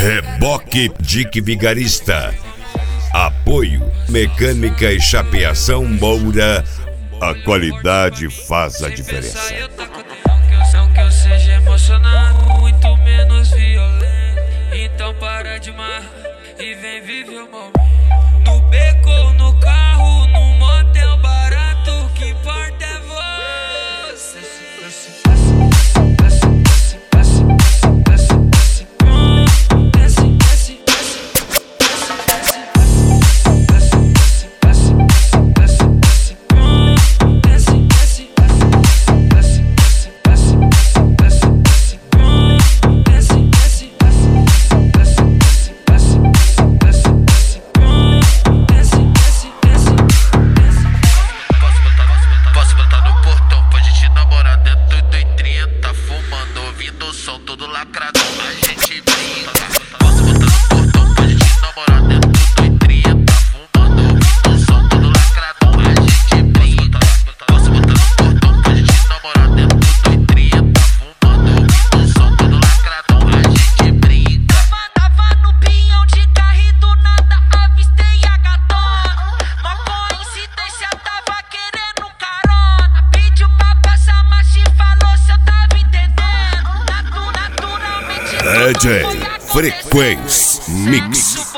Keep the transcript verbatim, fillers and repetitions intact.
Reboque Dick Vigarista. Apoio Mecânica e Chapeação Moura. A qualidade faz a diferença. Não que eu seja emocionado, muito menos violento. Então para de mar e vem viver o momento. No beco ou no carro, no motel barato, o que importa é você. Todo lacradão, a gente brinca. Posso botar no portão pra gente namorar dentro do trinta, fumando, ouvindo o som, todo lacradão, a gente brinca. Posso botar no portão pra gente namorar dentro do trinta, fumando, ouvindo o som, todo lacradão, a gente brinca. Tava no pinhão de carro e do nada avistei a gatona. Uma coincidência, tava querendo carona. Pediu pra passar, mas te falou se eu tava entendendo. D J Frequência Mix.